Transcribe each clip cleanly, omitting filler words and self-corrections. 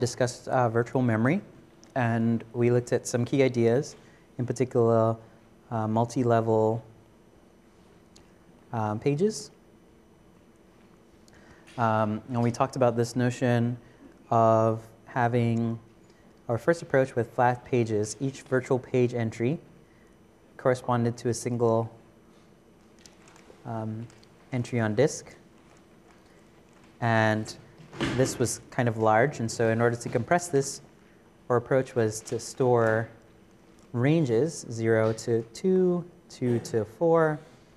discussed virtual memory, and we looked at some key ideas, in particular multi-level pages. And we talked about this notion of having our first approach with flat pages. Each virtual page entry corresponded to a single entry on disk. And this was kind of large, and so in order to compress this, our approach was to store ranges 0 to 2, 2 to 4,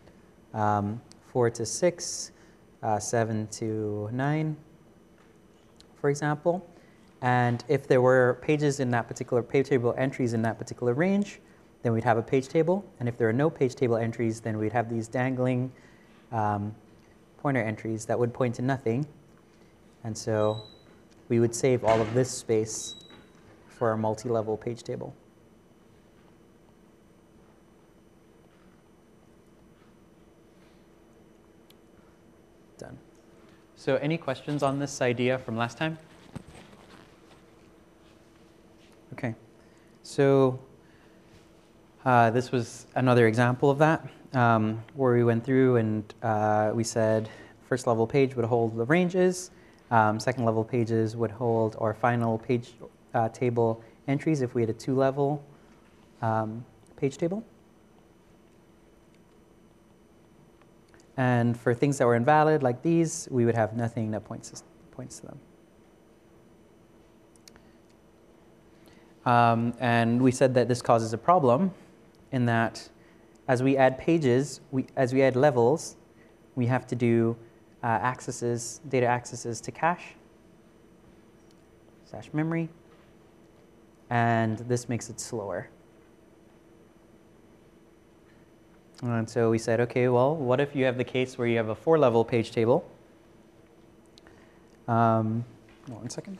4 to 6, 7 to 9, for example. And if there were pages in that particular page table entries in that particular range, then we'd have a page table. And if there are no page table entries, then we'd have these dangling pointer entries that would point to nothing. And so we would save all of this space for our multi-level page table. Done. So any questions on this idea from last time? Okay. So this was another example of that, where we went through and we said first level page would hold the ranges. Second level pages would hold our final page table entries if we had a two-level page table. And for things that were invalid, like these, we would have nothing that points to them. And we said that this causes a problem in that as we add pages, as we add levels, we have to do data accesses to cache, / memory, and this makes it slower. And so we said, okay, well, what if you have the case where you have a 4-level page table? 1 second.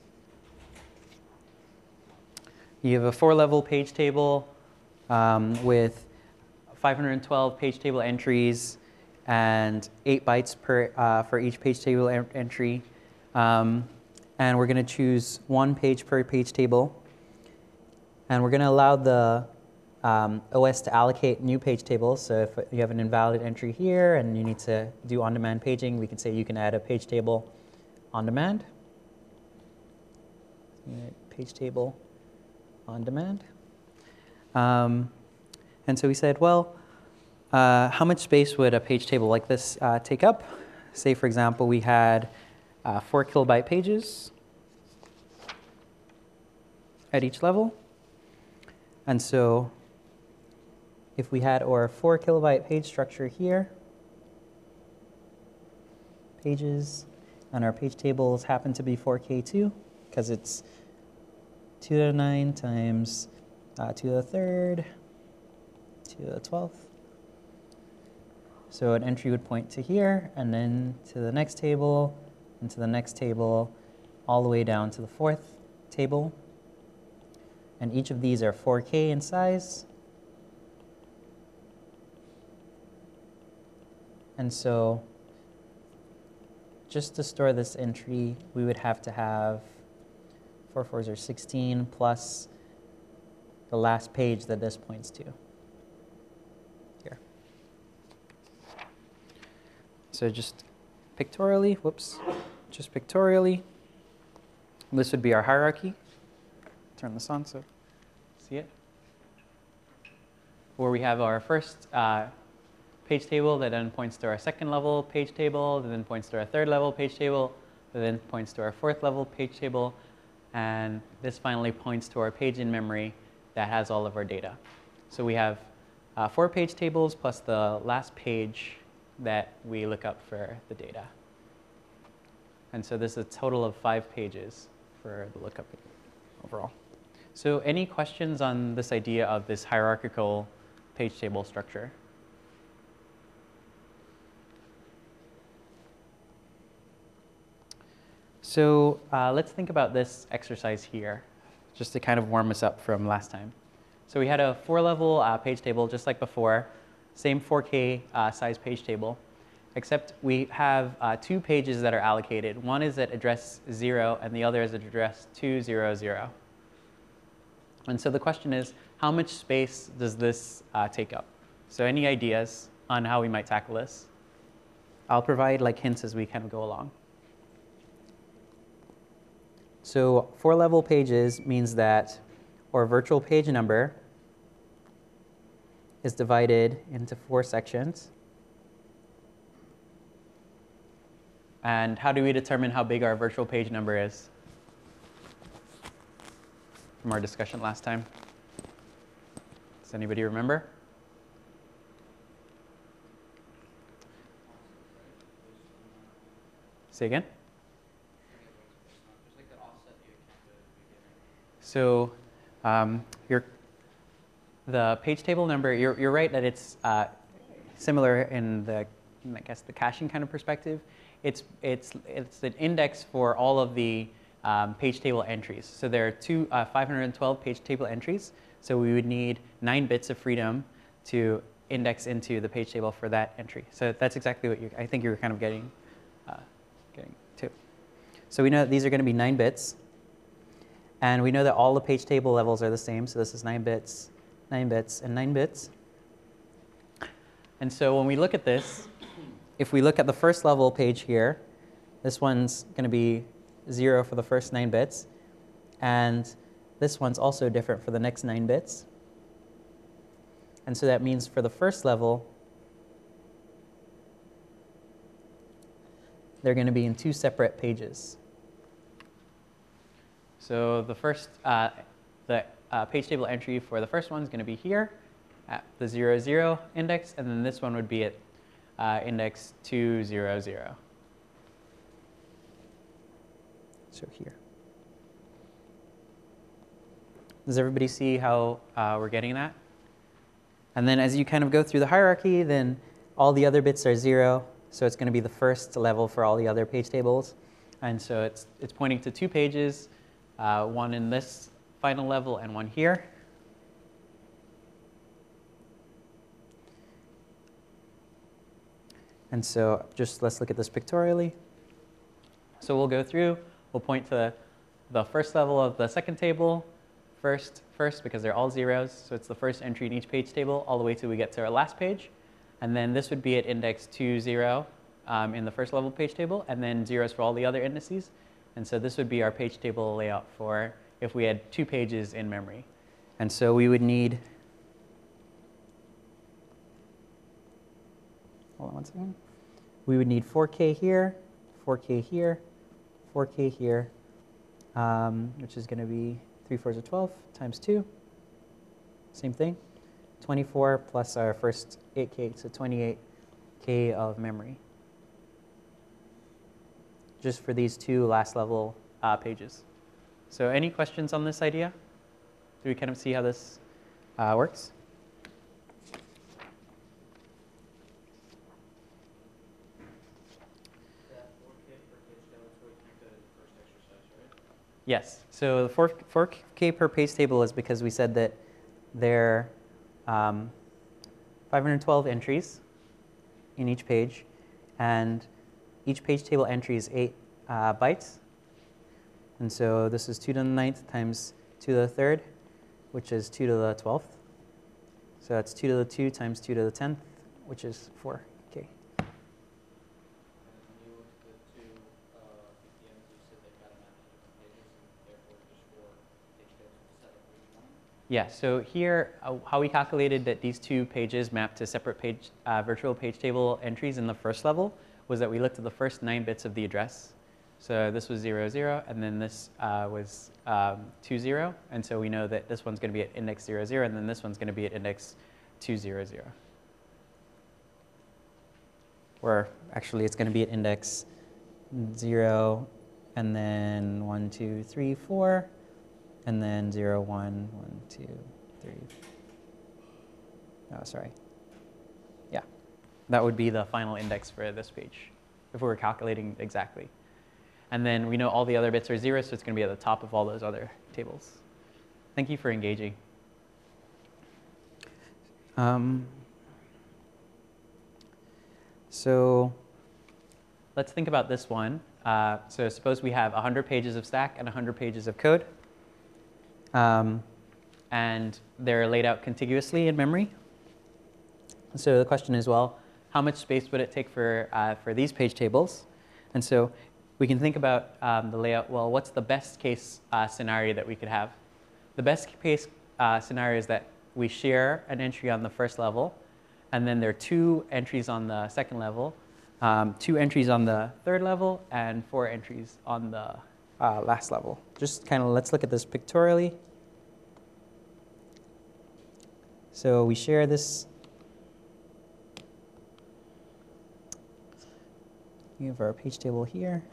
You have a 4-level page table with 512 page table entries and 8 bytes for each page table entry. And we're going to choose 1 page per page table. And we're going to allow the OS to allocate new page tables. So if you have an invalid entry here and you need to do on-demand paging, we can say you can add a page table on demand. Page table on demand. And so we said, well, how much space would a page table like this take up? Say, for example, we had 4 kilobyte pages at each level. And so if we had our 4 kilobyte page structure here, pages, and our page tables happen to be 4K2, because it's 2 to the 9 times 2 to the 3rd, 2 to the 12th. So an entry would point to here, and then to the next table, and to the next table, all the way down to the 4th table. And each of these are 4K in size. And so just to store this entry, we would have to have 4 4s are 16 plus the last page that this points to. Here. So just pictorially, this would be our hierarchy. Turn this on so see it. Where we have our first page table that then points to our second level page table, that then points to our third level page table, that then points to our 4th level page table, and this finally points to our page in memory that has all of our data. So we have 4 page tables plus the last page that we look up for the data. And so this is a total of 5 pages for the lookup overall. So any questions on this idea of this hierarchical page table structure? So let's think about this exercise here, just to kind of warm us up from last time. So we had a 4-level page table, just like before, same 4K size page table. except we have 2 pages that are allocated. One is at address 0, and the other is at address 200. And so the question is, how much space does this take up? So any ideas on how we might tackle this? I'll provide like hints as we kind of go along. So 4 level pages means that our virtual page number is divided into 4 sections. And how do we determine how big our virtual page number is? From our discussion last time. Does anybody remember? Say again? So the page table number, you're right that it's similar in the, I guess, the caching kind of perspective. It's an index for all of the page table entries. So there are 512 page table entries. So we would need 9 bits of freedom to index into the page table for that entry. So that's exactly what I think you were kind of getting to. So we know that these are going to be 9 bits. And we know that all the page table levels are the same. So this is 9 bits, 9 bits, and 9 bits. And so when we look at this, if we look at the first level page here, this one's going to be 0 for the first 9 bits. And this one's also different for the next 9 bits. And so that means for the first level, they're going to be in 2 separate pages. So the first, page table entry for the first one is going to be here at the 00 index, and then this one would be at index 200. So here. Does everybody see how we're getting that? And then as you kind of go through the hierarchy, then all the other bits are 0. So it's going to be the first level for all the other page tables. And so it's pointing to 2 pages, one in this final level and one here. And so just let's look at this pictorially. So we'll go through, we'll point to the first level of the second table, first because they're all zeros. So it's the first entry in each page table all the way till we get to our last page. And then this would be at index 20 in the first level page table, and then zeros for all the other indices. And so this would be our page table layout for if we had 2 pages in memory. And so we would need, hold on one second. We would need 4K here, 4K here, 4K here, which is going to be 3 4s are 12 times 2. Same thing. 24 plus our first 8K, so 28K of memory. Just for these 2 last level pages. So any questions on this idea? Do we kind of see how this works? Yes. So the 4K per page table is because we said that there are 512 entries in each page, and each page table entry is 8 bytes. And so this is 2 to the 9th times 2 to the 3rd, which is 2 to the 12th. So that's 2 to the 2 times 2 to the 10th, which is 4K. Yeah, so here, how we calculated that these 2 pages map to separate page, virtual page table entries in the first level was that we looked at the first 9 bits of the address. So this was 00, and then this was 20, and so we know that this one's going to be at index 00, and then this one's going to be at index 200. Or actually, it's going to be at index 0, and then 1, 2, 3, 4, and then 0, 1, 1, 2, 3. Oh, sorry. Yeah, that would be the final index for this page, if we were calculating exactly. And then we know all the other bits are 0, so it's going to be at the top of all those other tables. Thank you for engaging. So let's think about this one. So suppose we have 100 pages of stack and 100 pages of code. And they're laid out contiguously in memory. So the question is, well, how much space would it take for these page tables? And so we can think about the layout. Well, what's the best case scenario that we could have? The best case scenario is that we share an entry on the first level, and then there are 2 entries on the second level, 2 entries on the third level, and 4 entries on the last level. Just kind of let's look at this pictorially. So we share this. We have our page table here.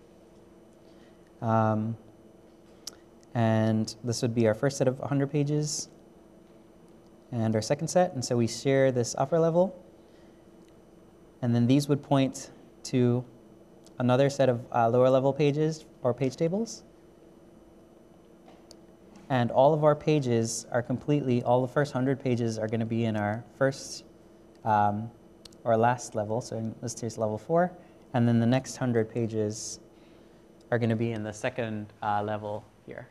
And this would be our first set of 100 pages and our second set. And so we share this upper level. And then these would point to another set of lower level pages or page tables. And all of our pages are completely, all the first 100 pages are going to be in our first or last level. So in this case, level 4. And then the next 100 pages are going to be in the second level here.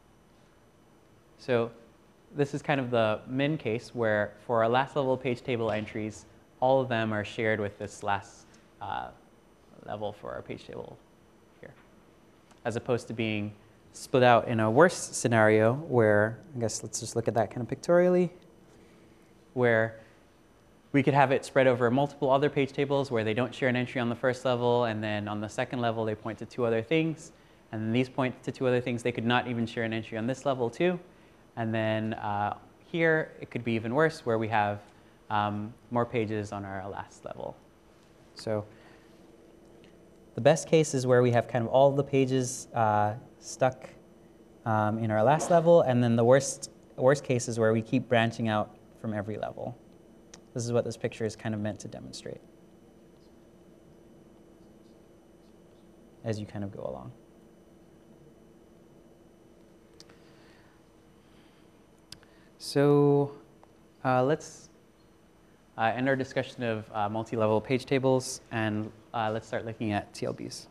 So this is kind of the min case where for our last level page table entries, all of them are shared with this last level for our page table here, as opposed to being split out in a worse scenario where, I guess let's just look at that kind of pictorially, where we could have it spread over multiple other page tables where they don't share an entry on the first level, and then on the second level they point to 2 other things, and then these point to 2 other things. They could not even share an entry on this level too. And then here it could be even worse where we have more pages on our last level. So the best case is where we have kind of all the pages stuck in our last level, and then the worst case is where we keep branching out from every level. This is what this picture is kind of meant to demonstrate as you kind of go along. So let's end our discussion of multi-level page tables, and let's start looking at TLBs.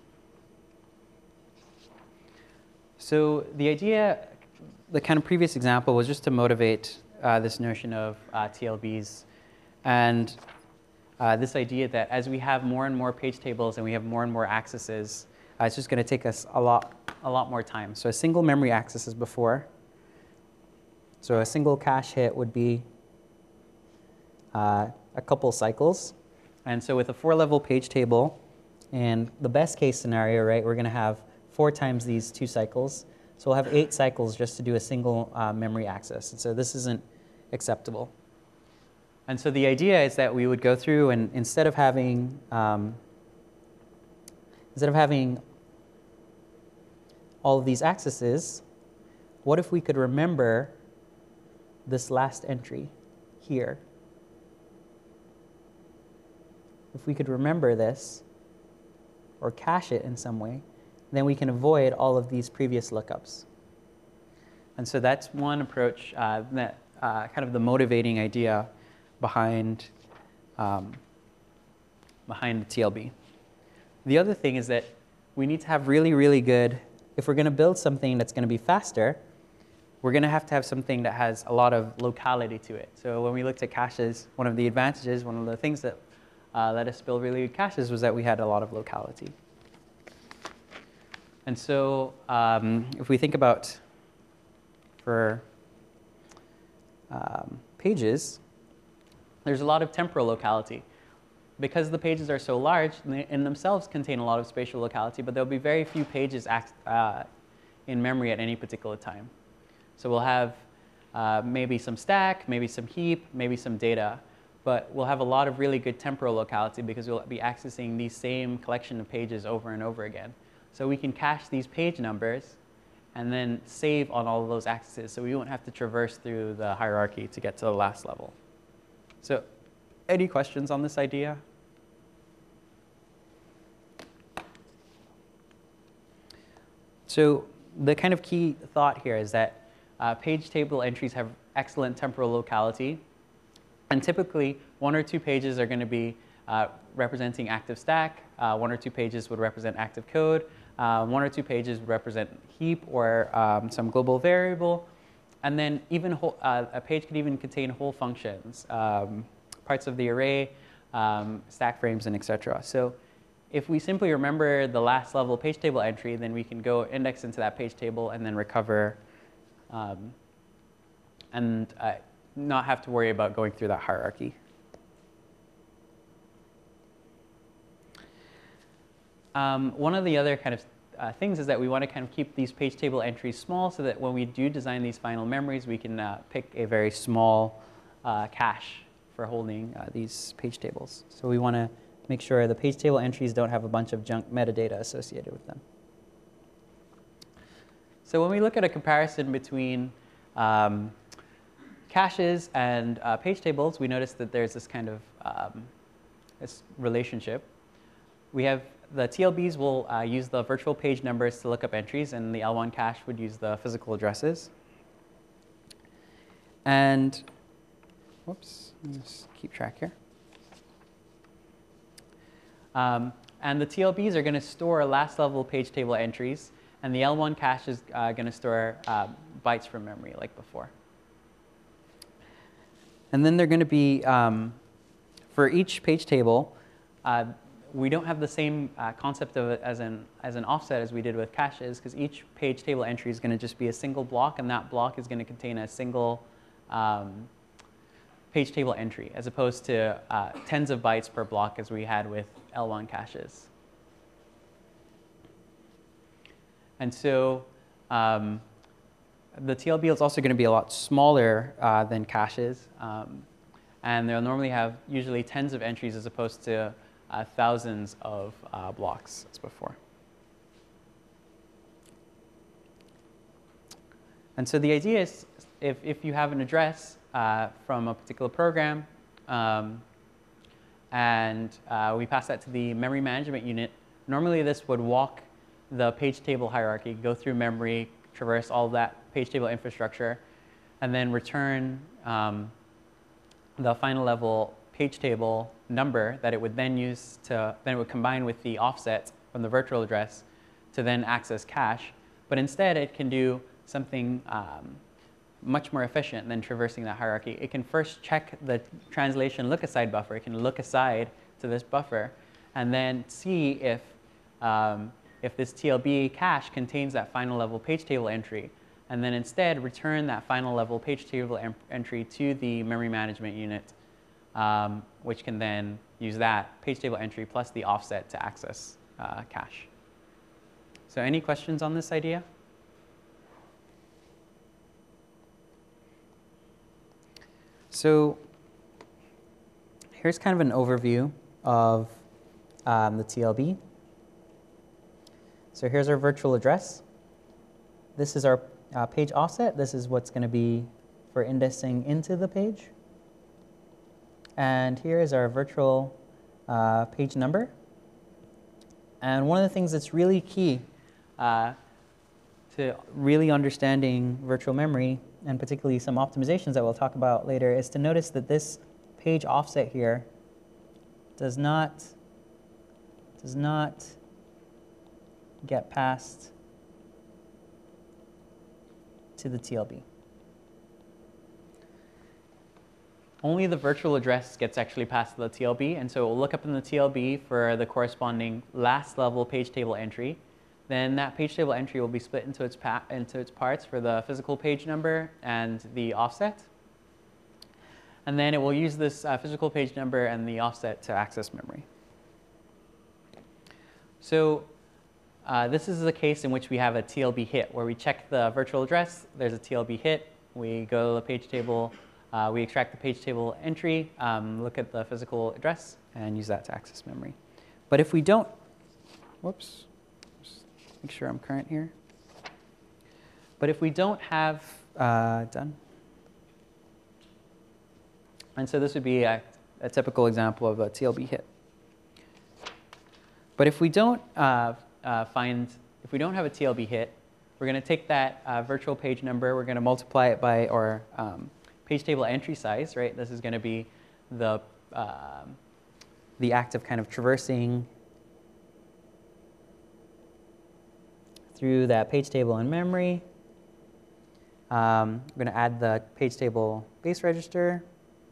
So the idea, the kind of previous example was just to motivate this notion of TLBs, and this idea that as we have more and more page tables and we have more and more accesses, it's just going to take us a lot more time. So a single memory access is before. So a single cache hit would be a couple cycles. And so with a 4-level page table, and the best case scenario, right, we're going to have 4 times these 2 cycles. So we'll have 8 cycles just to do a single memory access. And so this isn't acceptable. And so the idea is that we would go through and instead of having all of these accesses, what if we could remember this last entry here? If we could remember this or cache it in some way, then we can avoid all of these previous lookups. And so that's one approach, that kind of the motivating idea behind the TLB. The other thing is that we need to have really, really good, if we're going to build something that's going to be faster, we're going to have something that has a lot of locality to it. So when we looked at caches, one of the advantages, one of the things that let us build really good caches was that we had a lot of locality. And so if we think about for pages, there's a lot of temporal locality. Because the pages are so large, they in themselves contain a lot of spatial locality, but there'll be very few pages in memory at any particular time. So we'll have maybe some stack, maybe some heap, maybe some data, but we'll have a lot of really good temporal locality because we'll be accessing these same collection of pages over and over again. So we can cache these page numbers and then save on all of those accesses, so we won't have to traverse through the hierarchy to get to the last level. So any questions on this idea? So the kind of key thought here is that page table entries have excellent temporal locality. And typically, 1 or 2 pages are going to be representing active stack. 1 or 2 pages would represent active code. 1 or 2 pages would represent heap or some global variable. And then even a page could even contain whole functions, parts of the array, stack frames, and etc. So if we simply remember the last level page table entry, then we can go index into that page table and then recover and not have to worry about going through that hierarchy. One of the other kind of things is that we want to kind of keep these page table entries small so that when we do design these final memories, we can pick a very small cache for holding these page tables. So we want to make sure the page table entries don't have a bunch of junk metadata associated with them. So when we look at a comparison between caches and page tables, we notice that there's this kind of this relationship. We have the TLBs will use the virtual page numbers to look up entries, and the L1 cache would use the physical addresses. And whoops, let me just keep track here. And the TLBs are going to store last level page table entries, and the L1 cache is going to store bytes from memory like before. And then they're going to be, for each page table, we don't have the same concept of it as an offset as we did with caches, because each page table entry is going to just be a single block, and that block is going to contain a single page table entry, as opposed to tens of bytes per block as we had with L1 caches. And so the TLB is also going to be a lot smaller than caches, and they'll normally have usually tens of entries as opposed to thousands of blocks as before. And so the idea is if you have an address from a particular program and we pass that to the memory management unit, normally this would walk the page table hierarchy, go through memory, traverse all of that page table infrastructure, and then return the final level page table number that it would then use to, then it would combine with the offset from the virtual address to then access cache. But instead, it can do something much more efficient than traversing that hierarchy. It can first check the translation look-aside buffer. It can look aside to this buffer and then see if this TLB cache contains that final level page table entry, and then instead return that final level page table entry to the memory management unit, which can then use that page table entry plus the offset to access cache. So any questions on this idea? So here's kind of an overview of the TLB. So here's our virtual address. This is our page offset. This is what's going to be for indexing into the page. And here is our virtual page number. And one of the things that's really key to really understanding virtual memory, and particularly some optimizations that we'll talk about later, is to notice that this page offset here does not get passed to the TLB. Only the virtual address gets actually passed to the TLB, and so it will look up in the TLB for the corresponding last level page table entry. Then that page table entry will be split into its parts for the physical page number and the offset. And then it will use this physical page number and the offset to access memory. So this is the case in which we have a TLB hit, where we check the virtual address, there's a TLB hit, we go to the page table, we extract the page table entry, look at the physical address, and use that to access memory. But if we don't, whoops, just make sure I'm current here. But if we don't have, done. And so this would be a typical example of a TLB hit. But if we don't if we don't have a TLB hit, we're going to take that virtual page number, we're going to multiply it by our page table entry size, right? This is going to be the the act of kind of traversing through that page table in memory. We're going to add the page table base register.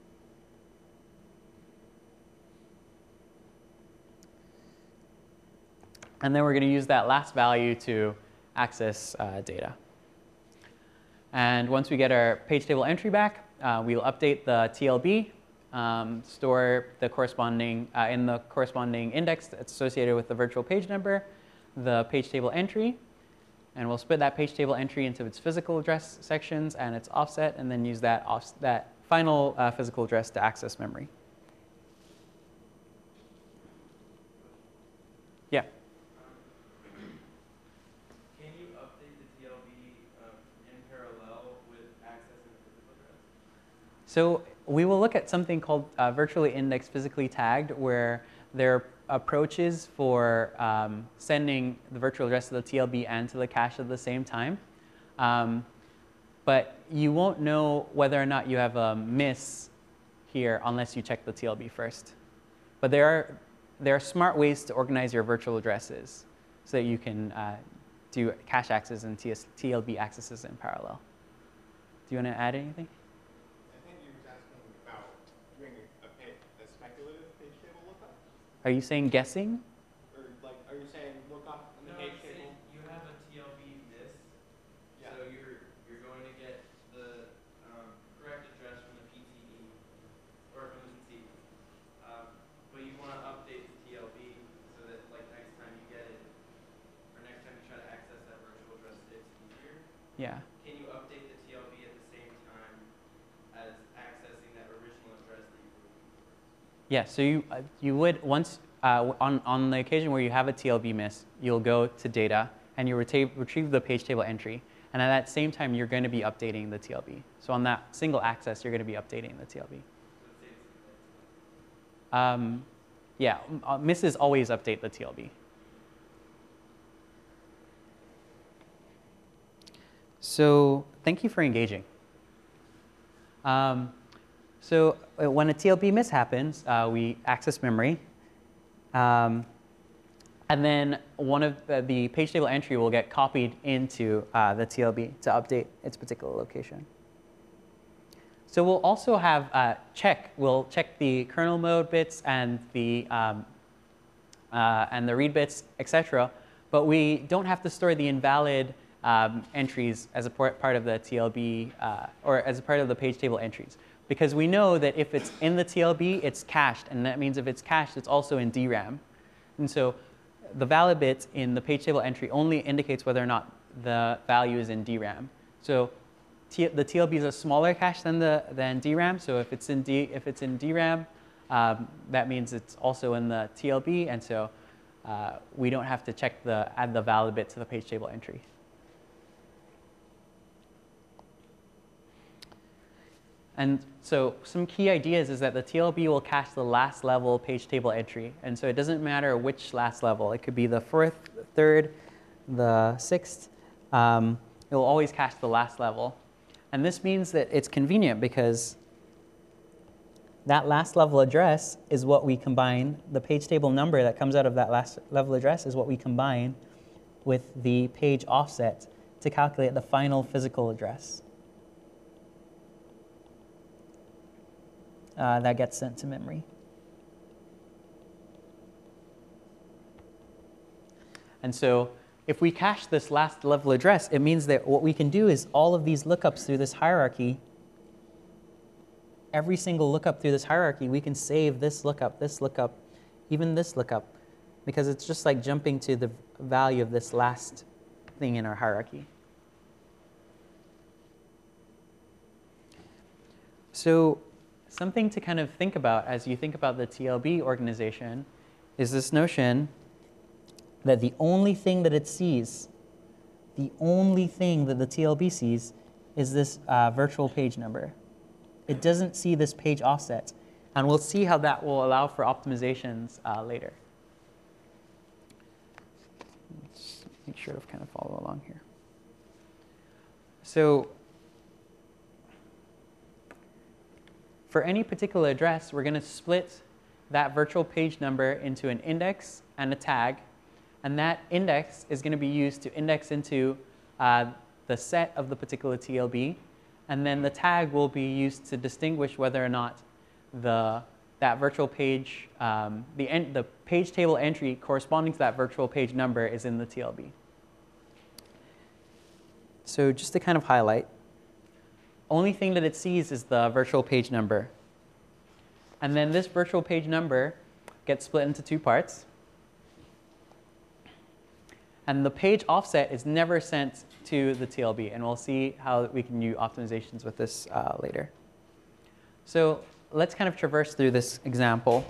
And then we're going to use that last value to access data. And once we get our page table entry back, we'll update the TLB, store the corresponding, in the corresponding index that's associated with the virtual page number, the page table entry, and we'll split that page table entry into its physical address sections and its offset, and then use that, that final physical address to access memory. Yeah? Can you update the TLB in parallel with accessing the physical address? So we will look at something called virtually indexed physically tagged, where there are approaches for sending the virtual address to the TLB and to the cache at the same time. But you won't know whether or not you have a miss here unless you check the TLB first. But there are smart ways to organize your virtual addresses so that you can do cache access and TLB accesses in parallel. Do you want to add anything? Are you saying guessing? Or like, are you saying look up in the page table? You have a TLB miss, yeah. So you're going to get the correct address from the PTE or from the PTE, but you want to update the TLB so that like next time you get it or next time you try to access that virtual address, it's easier. Yeah. Can you update the TLB at the same time as accessing that original address that you were looking for? Yeah, so you would, once, on the occasion where you have a TLB miss, you'll go to data and you retrieve the page table entry. And at that same time, you're going to be updating the TLB. So on that single access, you're going to be updating the TLB. Yeah, misses always update the TLB. So thank you for engaging. So when a TLB miss happens, we access memory. And then one of the page table entry will get copied into the TLB to update its particular location. So we'll also have we'll check the kernel mode bits and the read bits, etc. But we don't have to store the invalid entries as a part of the TLB or as a part of the page table entries. Because we know that if it's in the TLB, it's cached. And that means if it's cached, it's also in DRAM. And so the valid bit in the page table entry only indicates whether or not the value is in DRAM. So the TLB is a smaller cache than DRAM. So if it's in DRAM, that means it's also in the TLB. And so we don't have to add the valid bit to the page table entry. And so some key ideas is that the TLB will cache the last level page table entry. And so it doesn't matter which last level. It could be the 4th, 3rd, the 6th. It will always cache the last level. And this means that it's convenient because that last level address is what we combine. The page table number that comes out of that last level address is what we combine with the page offset to calculate the final physical address. That gets sent to memory. And so if we cache this last level address, it means that what we can do is all of these lookups through this hierarchy, every single lookup through this hierarchy, we can save this lookup, even this lookup, because it's just like jumping to the value of this last thing in our hierarchy. So something to kind of think about as you think about the TLB organization is this notion that the only thing that it sees, the only thing that the TLB sees is this virtual page number. It doesn't see this page offset. And we'll see how that will allow for optimizations later. Let's make sure to kind of follow along here. So for any particular address, we're going to split that virtual page number into an index and a tag. And that index is going to be used to index into the set of the particular TLB. And then the tag will be used to distinguish whether or not that virtual page, the page table entry corresponding to that virtual page number is in the TLB. So just to kind of highlight, Only thing that it sees is the virtual page number. And then this virtual page number gets split into two parts. And the page offset is never sent to the TLB. And we'll see how we can do optimizations with this later. So let's kind of traverse through this example.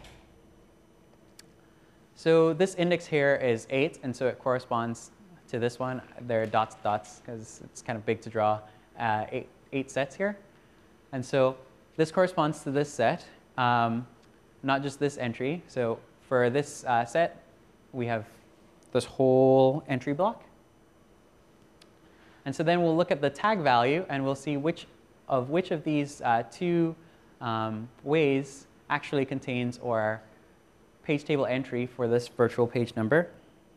So this index here is 8, and so it corresponds to this one. There are dots, dots, because it's kind of big to draw 8 sets here. And so this corresponds to this set, not just this entry. So for this set, we have this whole entry block. And so then we'll look at the tag value, and we'll see which of these two ways actually contains our page table entry for this virtual page number.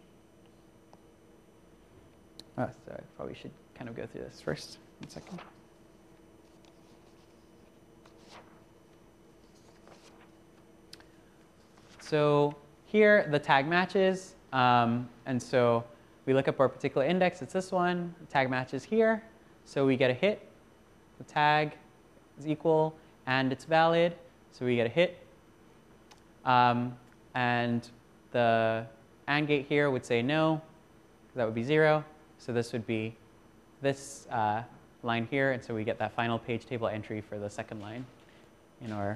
Oh, so I probably should kind of go through this first. 1 second. So here the tag matches, and so we look up our particular index. It's this one. The tag matches here, so we get a hit. The tag is equal, and it's valid, so we get a hit. And the AND gate here would say no, that would be 0. So this would be this line here, and so we get that final page table entry for the second line in our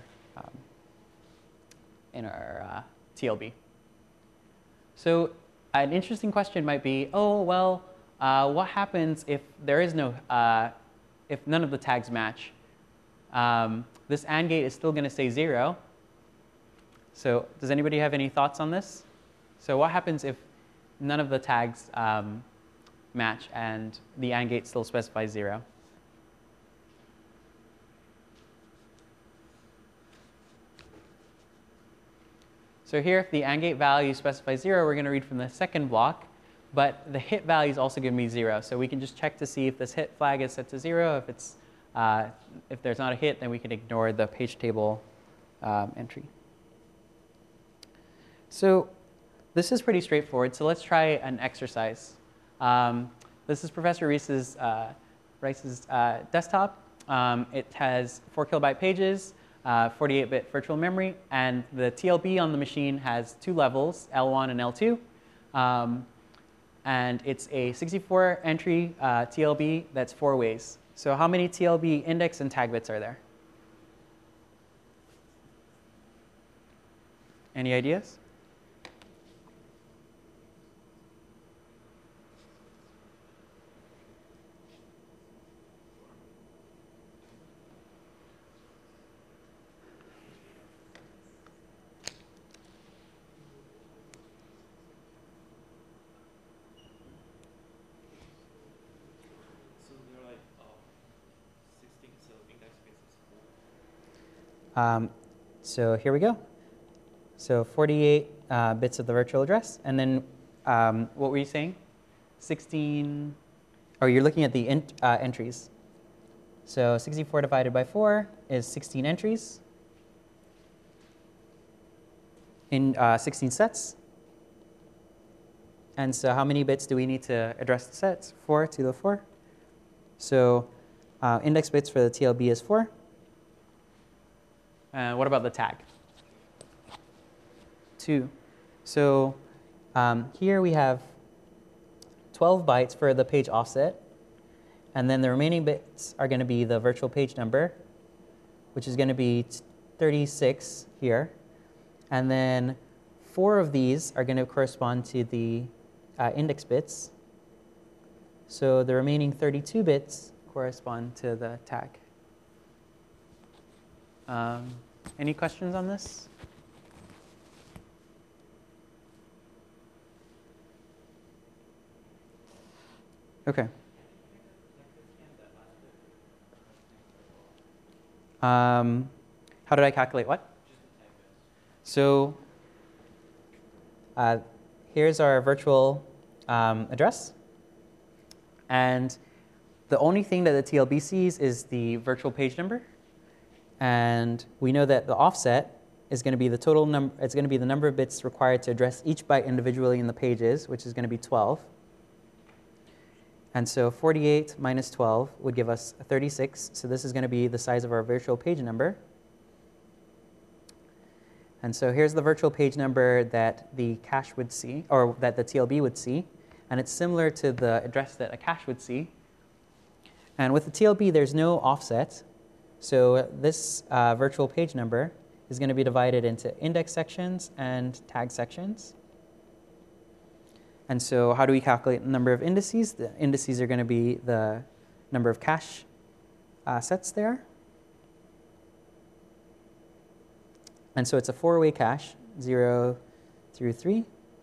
TLB. So an interesting question might be, oh, well, what happens if there is no, if none of the tags match? This AND gate is still going to say 0. So does anybody have any thoughts on this? So what happens if none of the tags match and the AND gate still specifies 0? So here, if the AND gate value specifies 0, we're going to read from the second block. But the hit value is also going to be 0. So we can just check to see if this hit flag is set to 0. If there's not a hit, then we can ignore the page table entry. So this is pretty straightforward. So let's try an exercise. This is Professor Rice's desktop. It has 4 kilobyte pages, 48-bit virtual memory, and the TLB on the machine has 2 levels, L1 and L2. And it's a 64-entry TLB that's 4 ways. So how many TLB index and tag bits are there? Any ideas? So here we go. So 48 bits of the virtual address, and then What were you saying? 16? oh, you're looking at the entries. So 64 divided by 4 is 16 entries in 16 sets. And so how many bits do we need to address the sets? 4 to the 4. So index bits for the TLB is 4. What about the tag? 2. So here we have 12 bytes for the page offset. And then the remaining bits are going to be the virtual page number, which is going to be 36 here. And then 4 of these are going to correspond to the index bits. So the remaining 32 bits correspond to the tag. Any questions on this? Okay. How did I calculate what? So here's our virtual address. And the only thing that the TLB sees is the virtual page number. And we know that the offset is going to be the total number, it's going to be the number of bits required to address each byte individually in the pages, which is going to be 12. And so 48 minus 12 would give us 36. So this is going to be the size of our virtual page number. And so here's the virtual page number that the cache would see, or that the TLB would see. And it's similar to the address that a cache would see. And with the TLB, there's no offset. So this virtual page number is going to be divided into index sections and tag sections. And so how do we calculate the number of indices? The indices are going to be the number of cache sets there. And so it's a four-way cache, 0 through 3, ...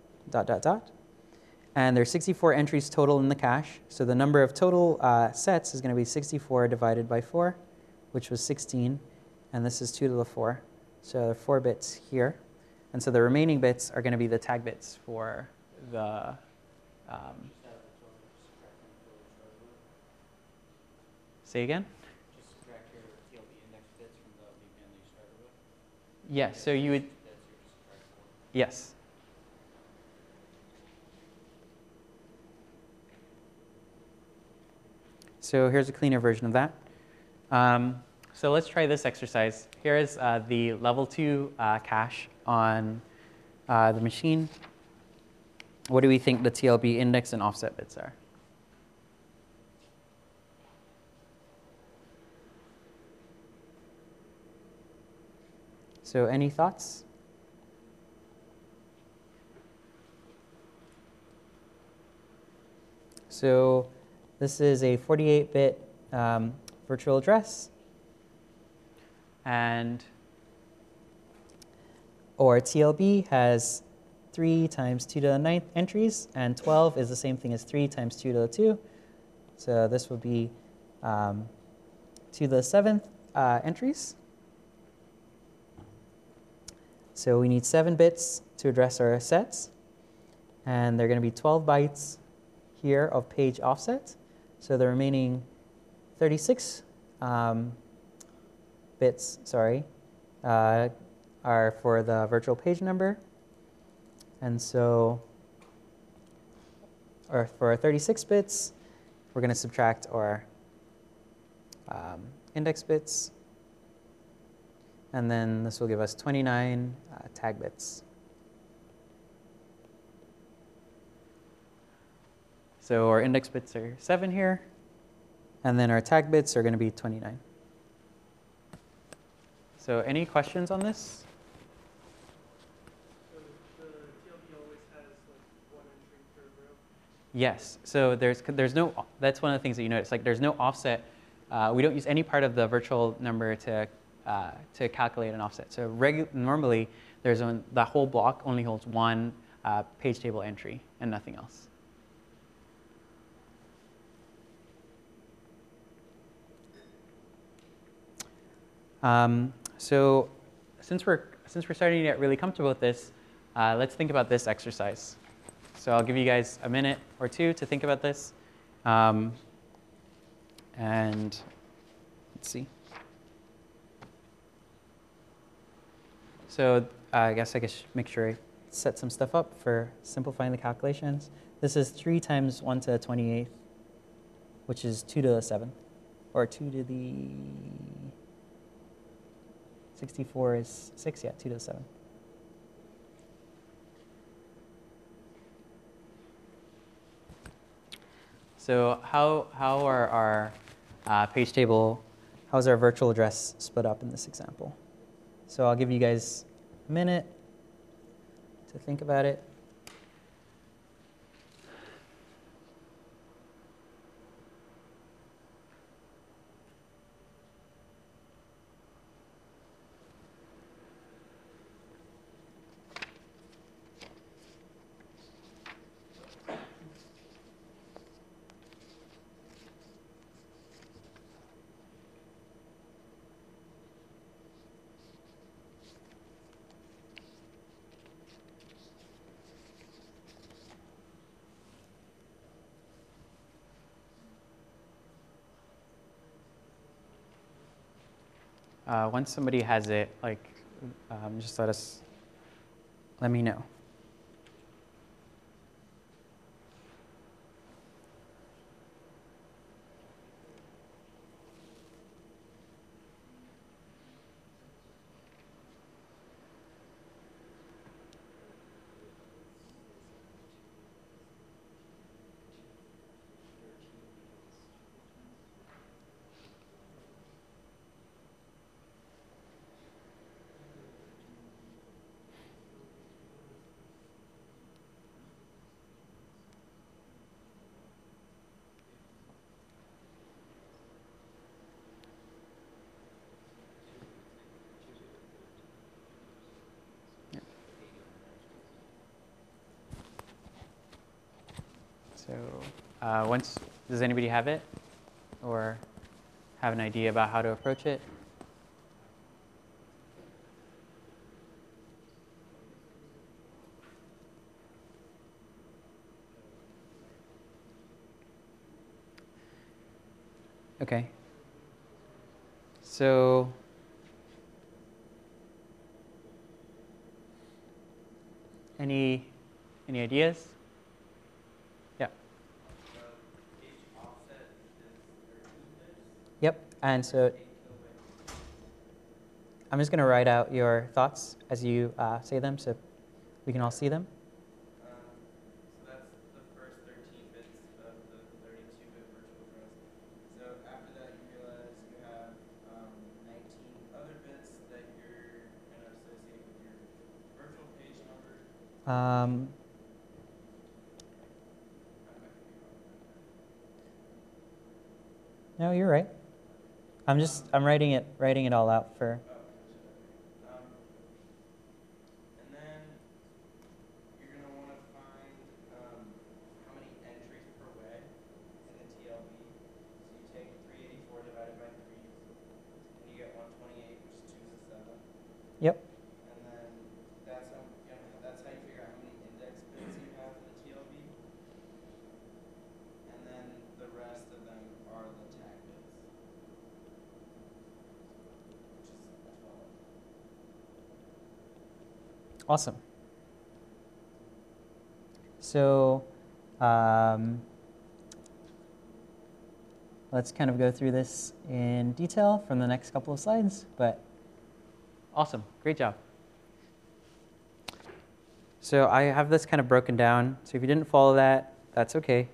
And there's 64 entries total in the cache. So the number of total sets is going to be 64 divided by 4, which was 16. And this is 2 to the 4. So there are 4 bits here. And so the remaining bits are going to be the tag bits for the... Say again? Just subtract your TLB index bits from the leaf band that you started with. Yes, so you would, That's your subtract 4. yes. So here's a cleaner version of that. So let's try this exercise. Here is the level 2 cache on the machine. What do we think the TLB index and offset bits are? So any thoughts? So this is a 48-bit virtual address. And Or TLB has 3 times 2 to the 9th entries, and 12 is the same thing as 3 times 2 to the 2. So this would be 2 to the 7th entries. So we need 7 bits to address our sets, and they're going to be 12 bytes here of page offset. So the remaining 36 bits, are for the virtual page number. And so, or for 36 bits, we're going to subtract our index bits. And then this will give us 29 tag bits. So our index bits are 7 here. And then our tag bits are going to be 29. So any questions on this? So the TLB always has like 1 entry per row? Yes. So there's no, that's one of the things that you notice. Like there's no offset. We don't use any part of the virtual number to calculate an offset. So normally, that whole block only holds 1 page table entry and nothing else. So since we're starting to get really comfortable with this, let's think about this exercise. So I'll give you guys a minute or 2 to think about this. And let's see. So I guess make sure I set some stuff up for simplifying the calculations. This is 3 times 1 to the 28th, which is 2 to the 7th, or 2 to the 64 is 6, yeah, 2 to the 7th. So how are our page table, how's our virtual address split up in this example? So I'll give you guys a minute to think about it. once somebody has it, like, just let me know. So does anybody have it or have an idea about how to approach it? Okay. So any ideas? Yeah. Page offset is 13 bits. Yep. And so 8 kilobytes. I'm just going to write out your thoughts as you say them so we can all see them. So that's the first 13 bits of the 32-bit virtual address. So after that, you realize you have 19 other bits that you're going to associate with your virtual page number. I might be wrong about that. No, you're right. I'm writing it all out for. Oh, gotcha. Okay. And then you're going to want to find how many entries per way in the TLB. So you take 384 divided by 3, and you get 128, which is 2 to the 7. Yep. And then that's how you figure out how many index bits you have in the TLB. And then the rest of them are the tag bits, which is 12. Awesome. So let's kind of go through this in detail from the next couple of slides. But Awesome. Great job. so I have this kind of broken down. So if you didn't follow that, that's okay.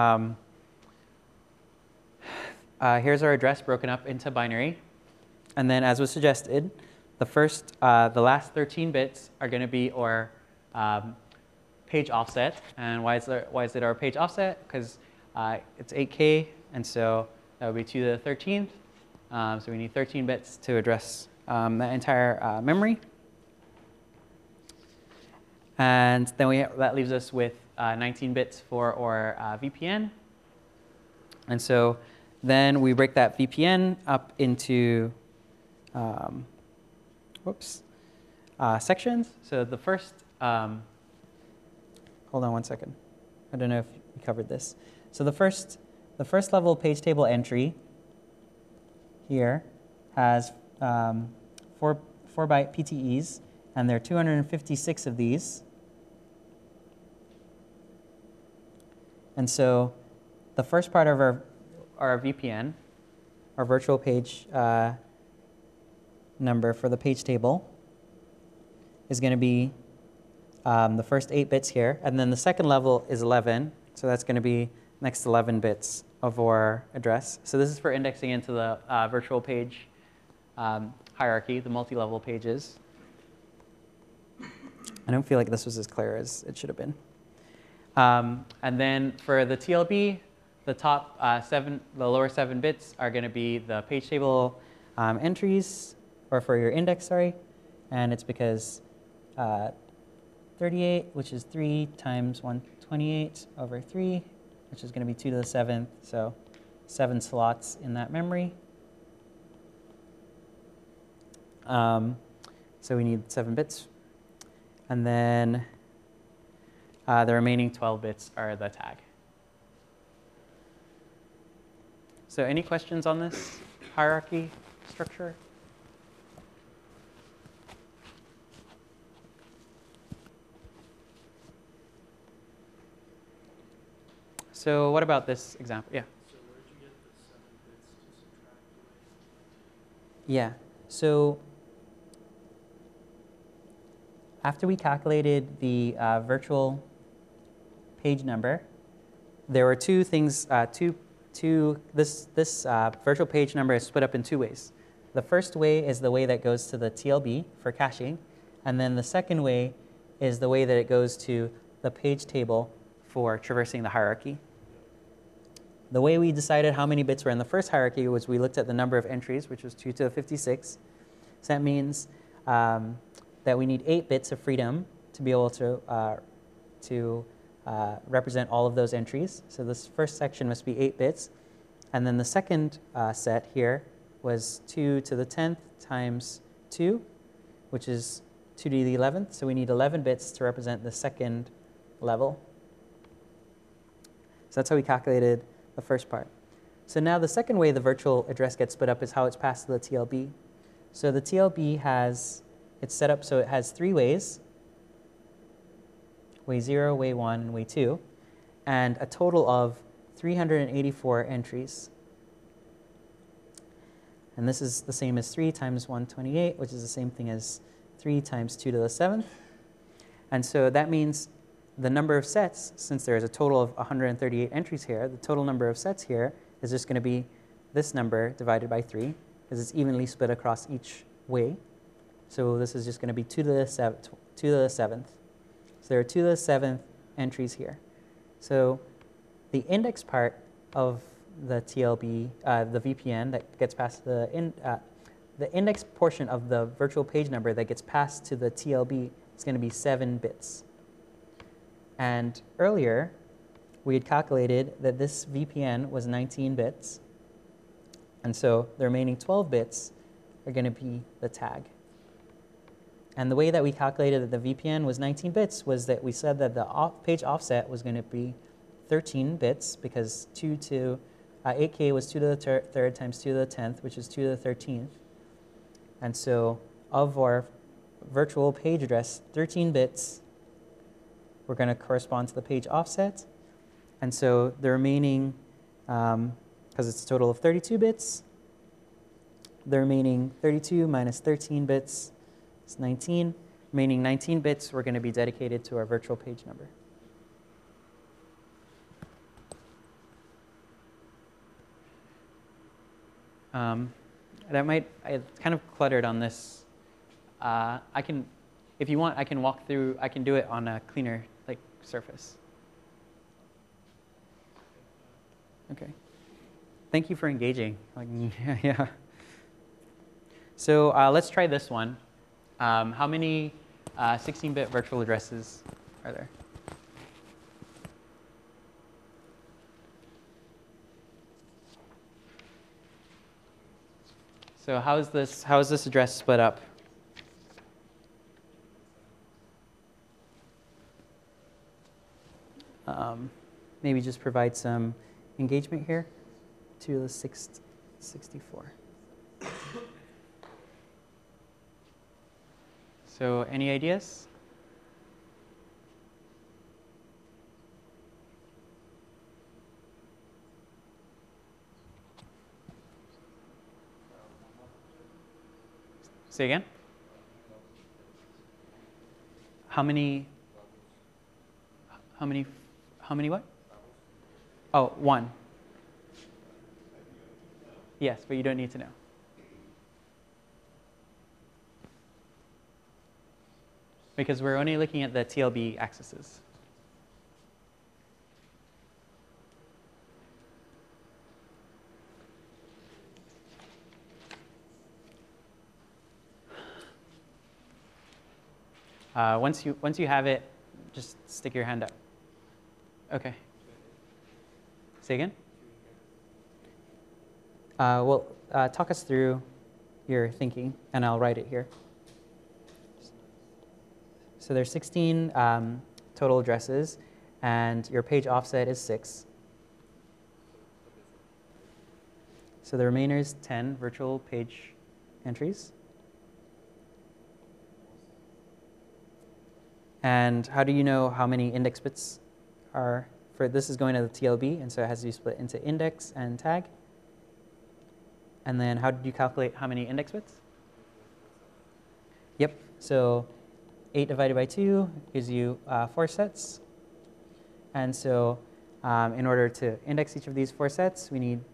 Here's our address broken up into binary. And then, as was suggested, the last 13 bits are going to be our page offset. And why is it our page offset? Because it's 8K, and so that would be 2 to the 13th. So we need 13 bits to address that entire memory. And then that leaves us with 19 bits for our VPN. And so then we break that VPN up into sections. So the first, hold on one second. I don't know if we covered this. So the first level page table entry here has 4 byte PTEs, and there are 256 of these. And so the first part of our VPN, our virtual page number for the page table, is going to be the first 8 bits here. And then the second level is 11. So that's going to be next 11 bits of our address. So this is for indexing into the virtual page hierarchy, the multi-level pages. I don't feel like this was as clear as it should have been. And then for the TLB, the top the lower 7 bits are going to be the page table entries, or for your index, sorry. And it's because 38, which is 3 times 128 over 3, which is going to be 2 to the 7th. So 7 slots in that memory. So we need 7 bits. And then the remaining 12 bits are the tag. So any questions on this hierarchy structure? So what about this example? Yeah. So where'd you get the 7 bits to subtract away? Yeah. So after we calculated the virtual page number, there were two things. This virtual page number is split up in two ways. The first way is the way that goes to the TLB for caching, and then the second way is the way that it goes to the page table for traversing the hierarchy. The way we decided how many bits were in the first hierarchy was we looked at the number of entries, which was 2 to the 56. So that means that we need 8 bits of freedom to be able to represent all of those entries. So this first section must be 8 bits. And then the second set here was 2 to the 10th times 2, which is 2 to the 11th. So we need 11 bits to represent the second level. So that's how we calculated the first part. So now the second way the virtual address gets split up is how it's passed to the TLB. So the TLB it's set up so it has 3 ways: way 0, way 1, and way 2, and a total of 384 entries. And this is the same as 3 times 128, which is the same thing as 3 times 2 to the 7th. And so that means the number of sets, since there is a total of 138 entries here, the total number of sets here is just going to be this number divided by 3, because it's evenly split across each way. So this is just going to be 2 to the 7th. So there are 2 to the 7th entries here. So the index part of the TLB, the VPN that gets passed to the index portion of the virtual page number that gets passed to the TLB is going to be 7 bits. And earlier, we had calculated that this VPN was 19 bits. And so the remaining 12 bits are going to be the tag. And the way that we calculated that the VPN was 19 bits was that we said that the page offset was going to be 13 bits, because 8K was 2 to the 3rd times 2 to the 10th, which is 2 to the 13th. And so of our virtual page address, 13 bits were going to correspond to the page offset. And so the remaining, because it's a total of 32 bits, the remaining 32 minus 13 bits is 19. Remaining 19 bits were going to be dedicated to our virtual page number. It's kind of cluttered on this. If you want, I can walk through, I can do it on a cleaner surface. Okay. Thank you for engaging. Yeah. So let's try this one. How many 16-bit virtual addresses are there? So how is this address split up? Maybe just provide some engagement here. 2 to the 64. So any ideas? Say again? How many what? Oh, 1. Yes, but you don't need to know. Because we're only looking at the TLB accesses. Once you have it, just stick your hand up. Okay. Say again? Talk us through your thinking, and I'll write it here. So there's 16 total addresses, and your page offset is 6. So the remainder is 10 virtual page entries. And how do you know how many index bits are for this is going to the TLB, and so it has to be split into index and tag. And then how did you calculate how many index bits? Yep, so 8 divided by 2 gives you 4 sets. And so in order to index each of these 4 sets, we need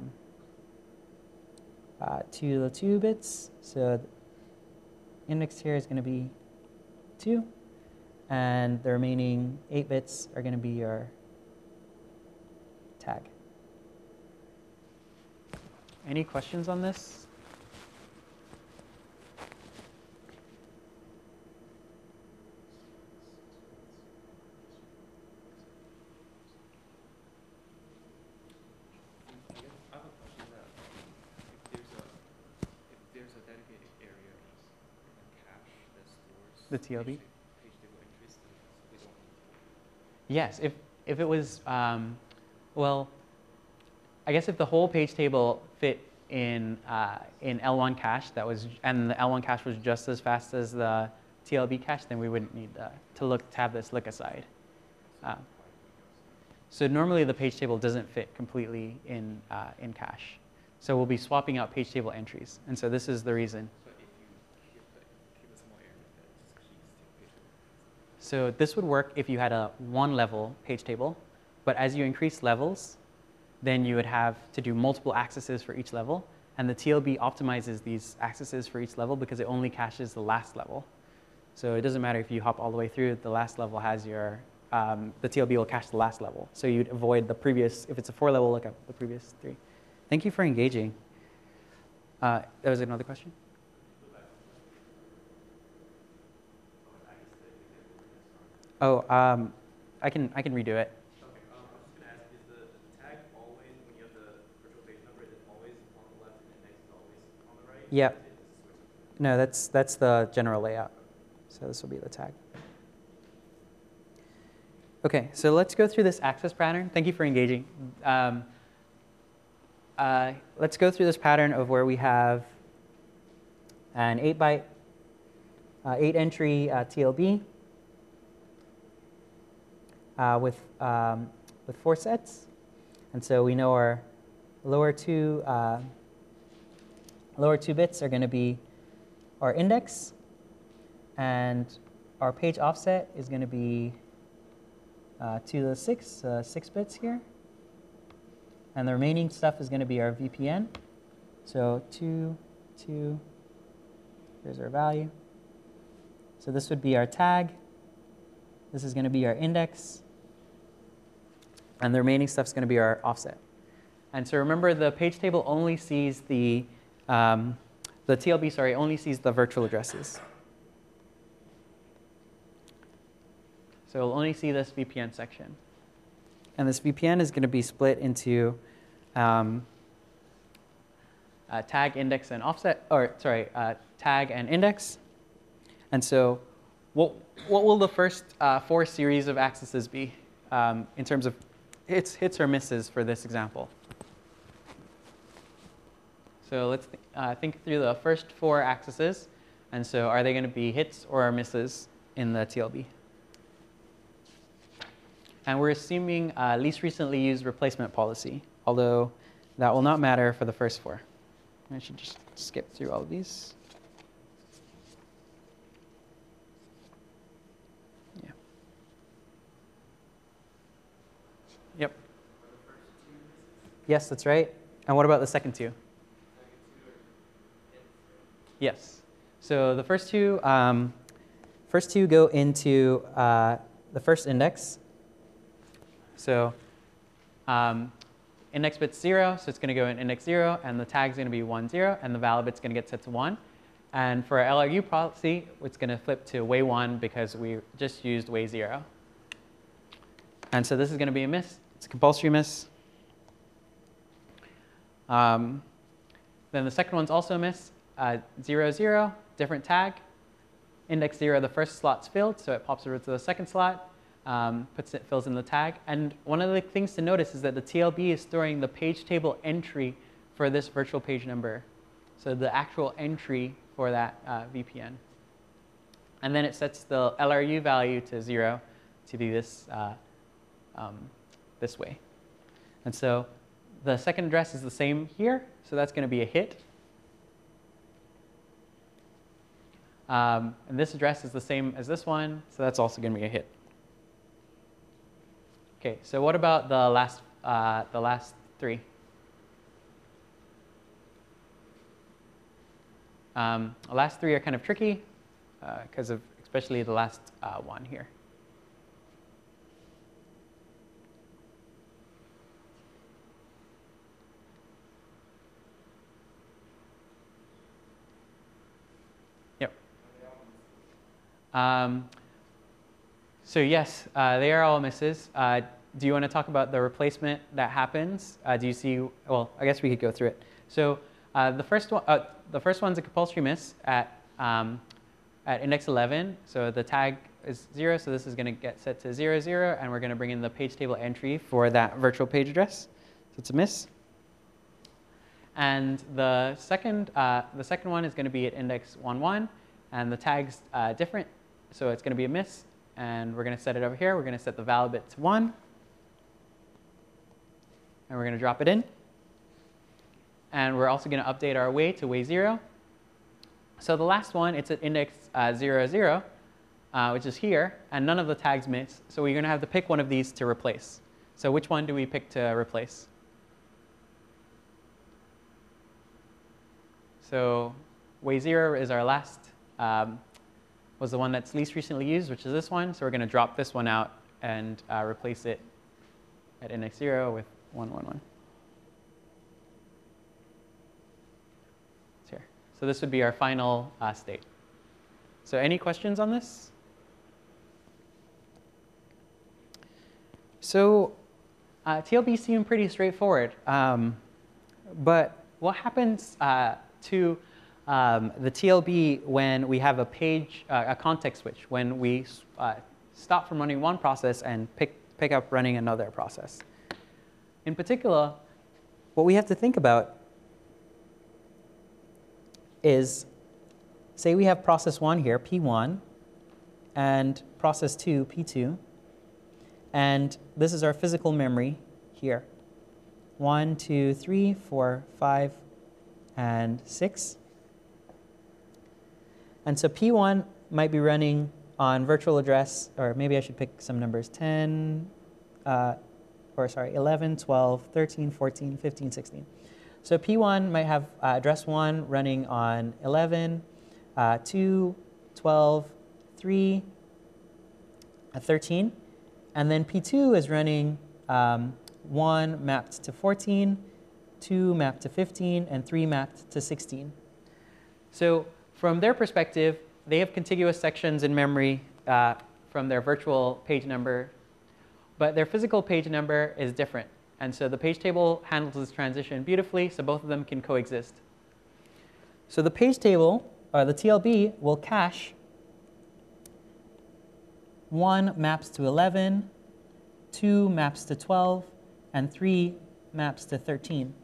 2 bits. So the index here is going to be 2. And the remaining 8 bits are going to be your tag. Any questions on this? I have a question that if there's a dedicated area in a cache that stores The TLB? page table entries, then we don't need to. Yes, if it was, well, I guess if the whole page table fit in L1 cache and the L1 cache was just as fast as the TLB cache, then we wouldn't need to have this look aside. So normally the page table doesn't fit completely in cache. So we'll be swapping out page table entries. And so this is the reason. But if you keep a small area that just keeps the page table. So this would work if you had a 1-level page table. But as you increase levels, then you would have to do multiple accesses for each level. And the TLB optimizes these accesses for each level because it only caches the last level. So it doesn't matter if you hop all the way through, the last level has your, the TLB will cache the last level. So you'd avoid the previous, if it's a 4-level, look up the previous 3. Thank you for engaging. That was another question? Oh, I can redo it. Okay, I was just gonna ask, is the tag always, when you have the virtual page number, is it always on the left and the index is always on the right? Yeah. Or is it switch? No, that's the general layout. So this will be the tag. Okay, so let's go through this access pattern. Thank you for engaging. Let's go through this pattern of where we have an 8-byte, 8-entry TLB with 4 sets. And so we know our lower two bits are going to be our index, and our page offset is going to be 2 to the 6, 6 bits here. And the remaining stuff is going to be our VPN. So 2, 2, here's our value. So this would be our tag. This is going to be our index. And the remaining stuff is going to be our offset. And so remember, the page table only sees the TLB, sorry, only sees the virtual addresses. So it'll only see this VPN section. And this VPN is going to be split into tag, index, and offset, or sorry, tag and index. And so what will the first 4 series of accesses be in terms of hits or misses for this example? So let's think through the first 4 accesses. And so are they going to be hits or misses in the TLB? And we're assuming least recently used replacement policy, although that will not matter for the first 4. I should just skip through all of these. Yeah. Yep. Yes, that's right. And what about the second 2? Yes. So the first two go into the first index. So index bit's 0, so it's going to go in index 0, and the tag's going to be 1, 0, and the valid bit's going to get set to 1. And for our LRU policy, it's going to flip to way 1 because we just used way 0. And so this is going to be a miss. It's a compulsory miss. Then the second one's also a miss. 0, 0, different tag. Index 0, the first slot's filled, so it pops over to the second slot. Fills in the tag. And one of the things to notice is that the TLB is storing the page table entry for this virtual page number. So the actual entry for that VPN. And then it sets the LRU value to 0 to be this this way. And so the second address is the same here, so that's going to be a hit. And this address is the same as this one, so that's also going to be a hit. Okay, so what about the last three? The last three are kind of tricky because of especially the last one here. Yep. So yes, they are all misses. Do you want to talk about the replacement that happens? Do you see? Well, I guess we could go through it. So the first one's a compulsory miss at index 11. So the tag is 0, so this is going to get set to 0, 0, and we're going to bring in the page table entry for that virtual page address. So it's a miss. And the second one is going to be at index 1, 1, and the tag's different, so it's going to be a miss. And we're going to set it over here. We're going to set the valid bit to 1, and we're going to drop it in. And we're also going to update our way to way 0. So the last one, it's at index 0, 0, which is here, and none of the tags miss. So we're going to have to pick one of these to replace. So which one do we pick to replace? So way 0 is our last, was the one that's least recently used, which is this one. So we're going to drop this one out and replace it at index 0 with 1, 1, 1. It's here. So this would be our final state. So any questions on this? So TLB seem pretty straightforward. But what happens to the TLB when we have a context switch, when we stop from running one process and pick up running another process? In particular, what we have to think about is, say we have process 1 here, P1, and process 2, P2, and this is our physical memory here. 1, 2, 3, 4, 5, and 6. And so P1 might be running on virtual address, or maybe I should pick some numbers, 11, 12, 13, 14, 15, 16. So P1 might have address 1 running on 11, 2, 12, 3, 13. And then P2 is running 1 mapped to 14, 2 mapped to 15, and 3 mapped to 16. So from their perspective, they have contiguous sections in memory from their virtual page number, but their physical page number is different. And so the page table handles this transition beautifully, so both of them can coexist. So the page table, or the TLB, will cache 1 maps to 11, 2 maps to 12, and 3 maps to 13.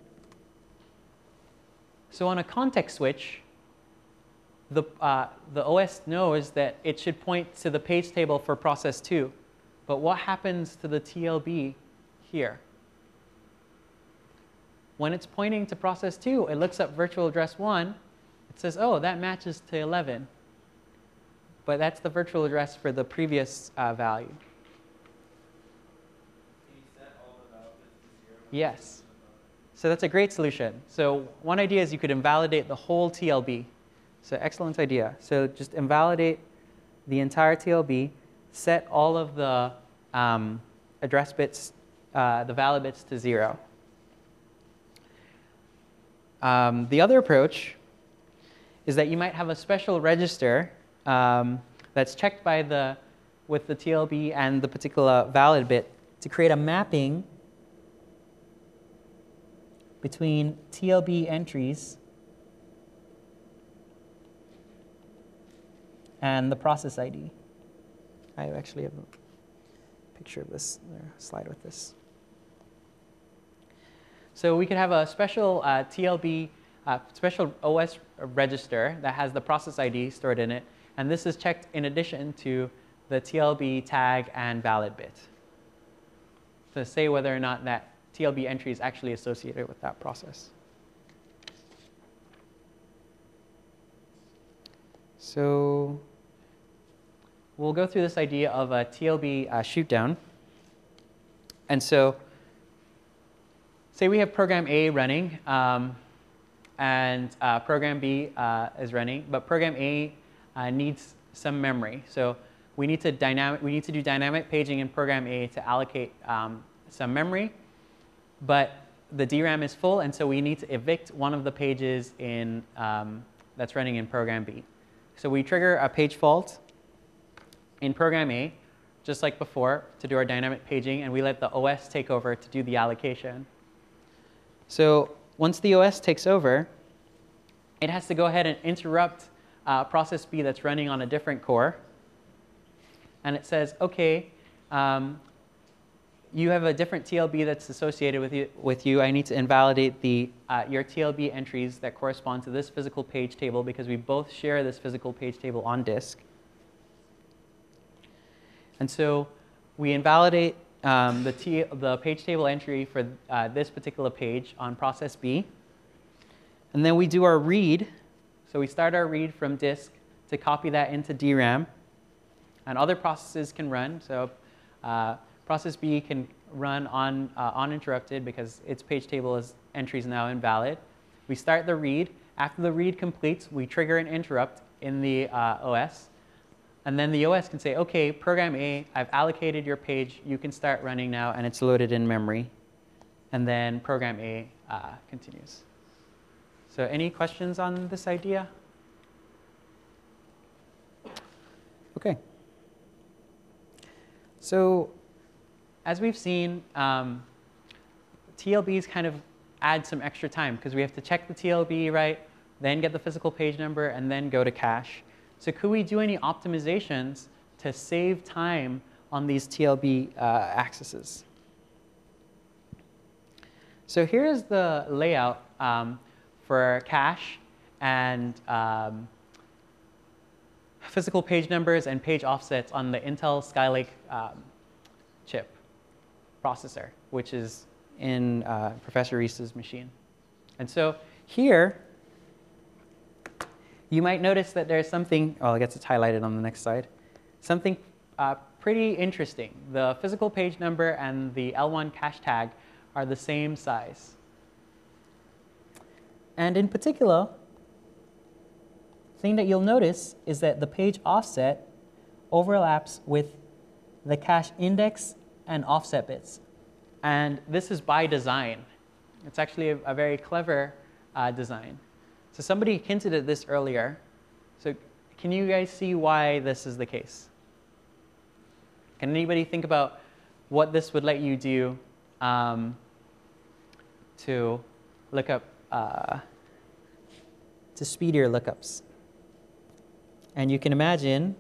So on a context switch, the OS knows that it should point to the page table for process 2. But what happens to the TLB here? When it's pointing to process 2, it looks up virtual address 1. It says, oh, that matches to 11. But that's the virtual address for the previous value. Can you set all the valid bits to 0? Yes. So that's a great solution. So one idea is you could invalidate the whole TLB. So excellent idea. So just invalidate the entire TLB, set all of the address bits, the valid bits to 0. The other approach is that you might have a special register that's checked with the TLB and the particular valid bit to create a mapping between TLB entries and the process ID. I actually have a picture of this, a slide with this. So we could have a special TLB, special OS register that has the process ID stored in it, and this is checked in addition to the TLB tag and valid bit. to say whether or not that TLB entry is actually associated with that process. So we'll go through this idea of a TLB shoot down. And so say we have program A running, and program B is running, but program A needs some memory. So we need to do dynamic paging in program A to allocate some memory, but the DRAM is full, and so we need to evict one of the pages in that's running in program B. So we trigger a page fault in program A, just like before, to do our dynamic paging, and we let the OS take over to do the allocation. So once the OS takes over, it has to go ahead and interrupt process B that's running on a different core. And it says, OK, you have a different TLB that's associated with you. I need to invalidate your TLB entries that correspond to this physical page table because we both share this physical page table on disk. And so we invalidate the page table entry for this particular page on process B. And then we do our read. So we start our read from disk to copy that into DRAM. And other processes can run. So process B can run uninterrupted because its page table entry is now invalid. We start the read. After the read completes, we trigger an interrupt in the OS. And then the OS can say, OK, program A, I've allocated your page. You can start running now. And it's loaded in memory. And then program A continues. So any questions on this idea? OK. So as we've seen, TLBs kind of add some extra time because we have to check the TLB, right, then get the physical page number, and then go to cache. So could we do any optimizations to save time on these TLB accesses? So here's the layout for cache and physical page numbers and page offsets on the Intel Skylake chip processor, which is in Professor Reese's machine. And so here, you might notice that there's something, oh, I guess it's highlighted on the next slide, something pretty interesting. The physical page number and the L1 cache tag are the same size. And in particular, the thing that you'll notice is that the page offset overlaps with the cache index and offset bits. And this is by design. It's actually a very clever design. So somebody hinted at this earlier. So can you guys see why this is the case? Can anybody think about what this would let you do to look up, to speed your lookups? And you can imagine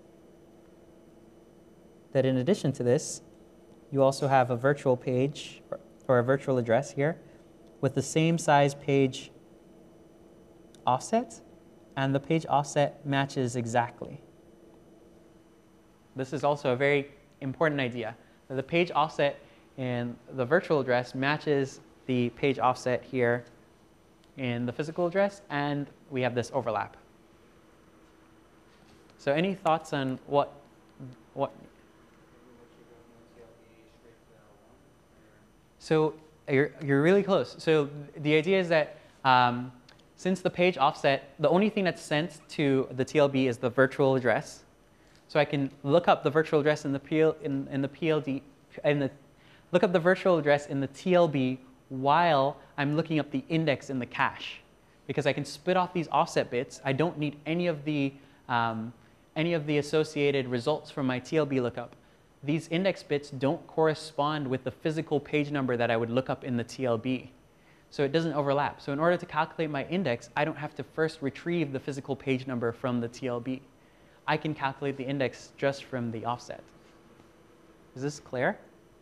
that in addition to this, you also have a virtual page or a virtual address here with the same size page offset, and the page offset matches exactly. This is also a very important idea. The page offset in the virtual address matches the page offset here in the physical address, and we have this overlap. So any thoughts on what So you're really close. So the idea is that since the page offset, the only thing that's sent to the TLB is the virtual address. So I can look up the virtual address in the look up the virtual address in the TLB while I'm looking up the index in the cache, because I can split off these offset bits. I don't need any of the associated results from my TLB lookup. These index bits don't correspond with the physical page number that I would look up in the TLB. So it doesn't overlap. So in order to calculate my index, I don't have to first retrieve the physical page number from the TLB. I can calculate the index just from the offset. Is this clear?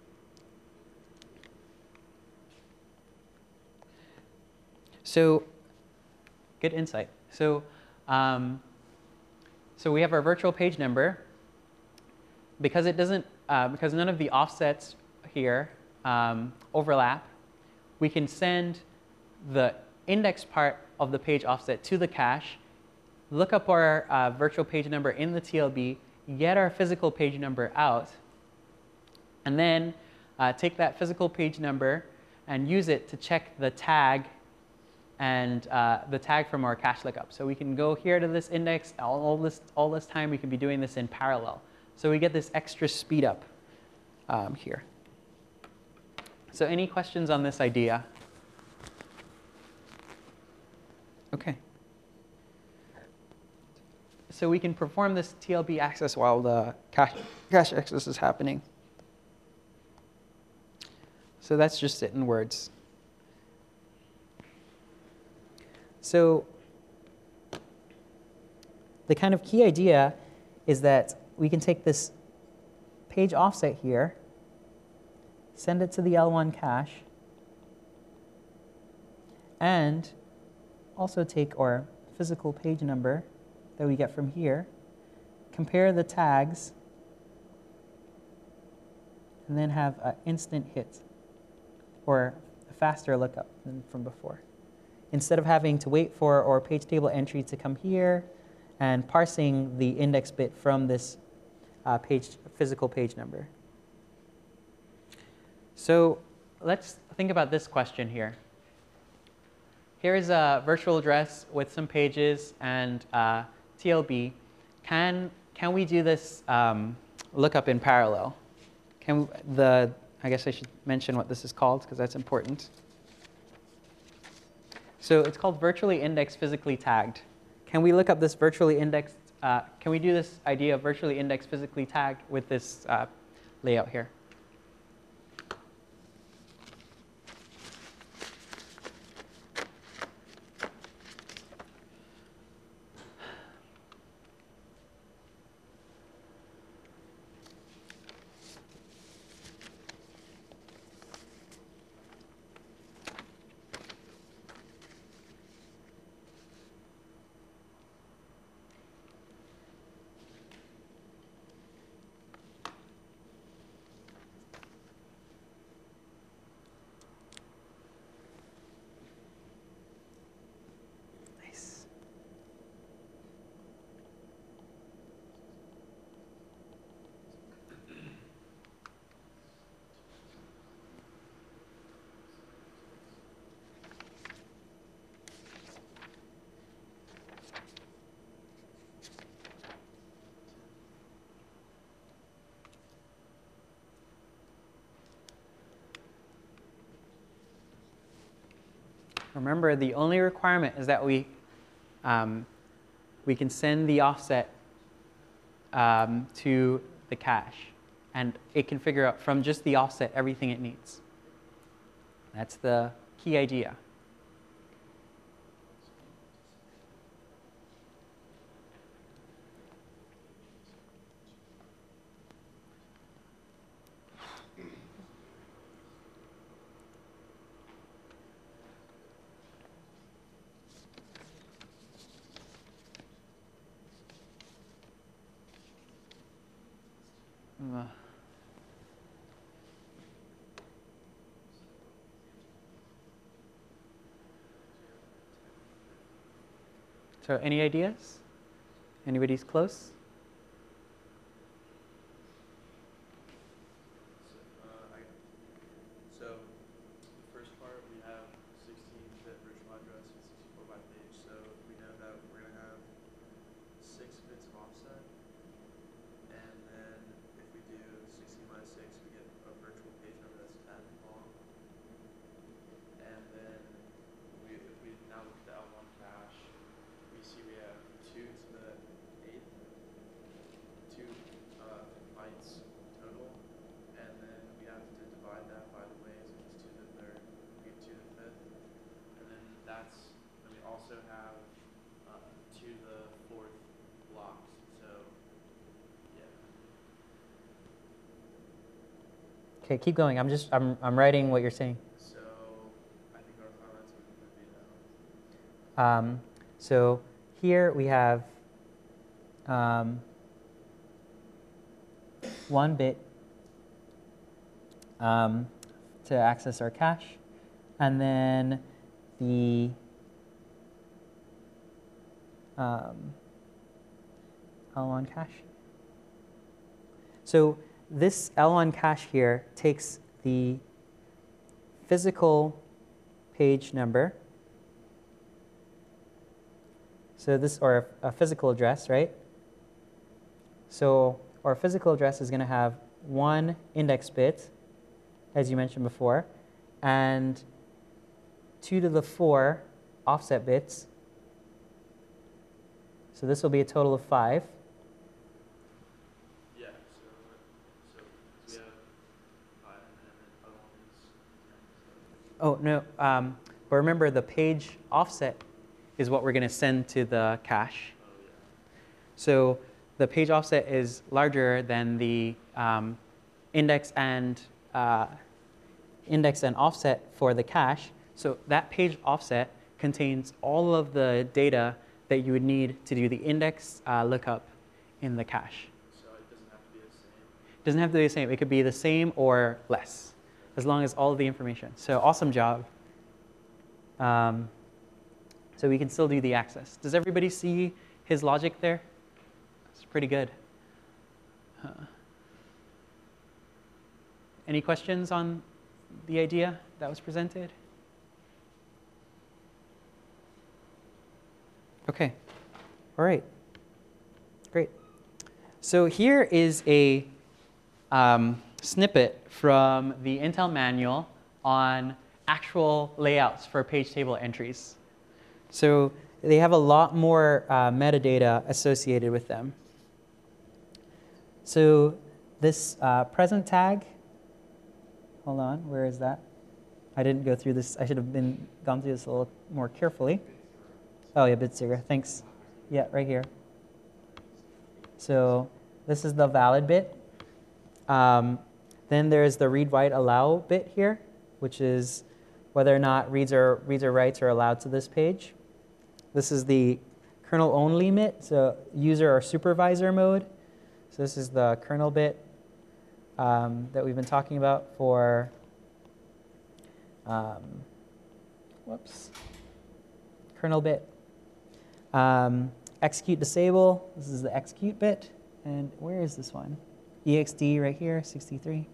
So good insight. So, so we have our virtual page number. Because it doesn't, because none of the offsets here overlap, we can send the index part of the page offset to the cache, look up our virtual page number in the TLB, get our physical page number out, and then take that physical page number and use it to check the tag and the tag from our cache lookup. So we can go here to this index, all this time we can be doing this in parallel. So we get this extra speed up here. So any questions on this idea? Okay. So we can perform this TLB access while the cache access is happening. So that's just it in words. So the kind of key idea is that we can take this page offset here, send it to the L1 cache, and also take our physical page number that we get from here, compare the tags, and then have an instant hit, or a faster lookup than from before. Instead of having to wait for our page table entry to come here and parsing the index bit from this physical page number. So let's think about this question here. Here is a virtual address with some pages and TLB. Can we do this lookup in parallel? I guess I should mention what this is called because that's important. So it's called virtually indexed, physically tagged. Can we look up this virtually indexed? Can we do this idea of virtually indexed, physically tagged with this layout here? Remember, the only requirement is that we can send the offset to the cache, and it can figure out from just the offset everything it needs. That's the key idea. So any ideas? Anybody's close? So the first part, we have 16-bit virtual address with 64 byte page. So we know that we're going to have 6 bits of offset. And then if we do 16 minus 6, we get a virtual page number that's 10 long. And then if we now look at the L1 cache, we see we have 2 to the 8th, 2 bytes total. And then we have to divide that by the ways, which is 2 to the 3rd, we have 2 to the 5th. And then we also have 2 to the 4th blocks. So, yeah. Okay, keep going. I'm writing what you're saying. So, I think our comments would be now. So here we have 1 bit, to access our cache. And then the L1 cache. So this L1 cache here takes the physical page number. So this, or a physical address, right? So our physical address is going to have one index bit, as you mentioned before, and 2 to the 4 offset bits. So this will be a total of 5. Yeah, so we have 5 and then the other one is 10. Oh, no. But remember, the page offset is what we're going to send to the cache. Oh, yeah. So the page offset is larger than the index and offset for the cache. So that page offset contains all of the data that you would need to do the index lookup in the cache. So it doesn't have to be the same. It doesn't have to be the same. It could be the same or less, as long as all of the information. So awesome job. So we can still do the access. Does everybody see his logic there? It's pretty good. Any questions on the idea that was presented? Okay. All right. Great. So here is a snippet from the Intel manual on actual layouts for page table entries. So they have a lot more metadata associated with them. So this present tag, hold on, where is that? I didn't go through this. I should have gone through this a little more carefully. Oh yeah, Bitsigger, thanks. Yeah, right here. So this is the valid bit. Then there's the read-write allow bit here, which is whether or not reads or writes are allowed to this page. This is the kernel only bit, so user or supervisor mode. So this is the kernel bit that we've been talking about for kernel bit. Execute disable, this is the execute bit. And where is this one? EXD right here, 63.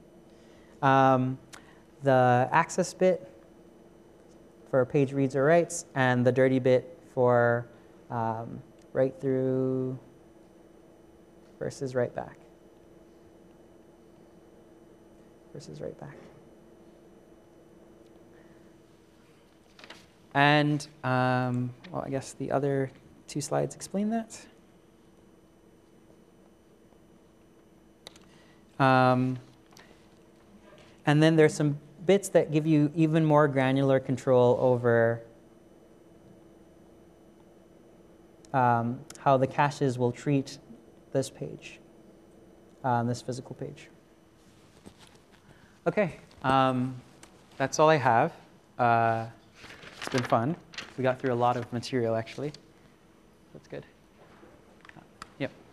The access bit for page reads or writes, and the dirty bit for write through versus write back. And, well, I guess the other 2 slides explain that. And then there's some bits that give you even more granular control over how the caches will treat this page, this physical page. Okay, that's all I have. It's been fun. We got through a lot of material, actually. That's good. Yep.